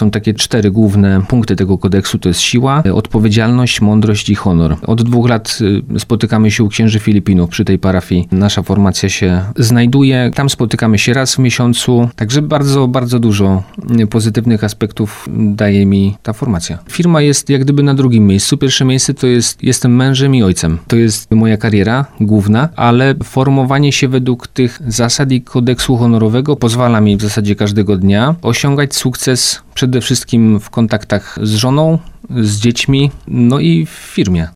są takie 4 główne punkty tego kodeksu. To jest siła, odpowiedzialność, mądrość i honor. Od 2 lat spotykamy się u księży Filipinów przy tej parafii. Nasza formacja się znajduje. Tam spotykamy się raz w miesiącu. Także bardzo, bardzo dużo pozytywnych aspektów daje mi ta formacja. Firma jest jak gdyby na drugim miejscu. Pierwsze miejsce to jest, jestem mężem i ojcem. To jest moja kariera główna, ale formowanie się według tych zasad i kodeksu honorowego pozwala mi w zasadzie każdego dnia osiągać sukces przede wszystkim w kontaktach z żoną, z dziećmi, no i w firmie.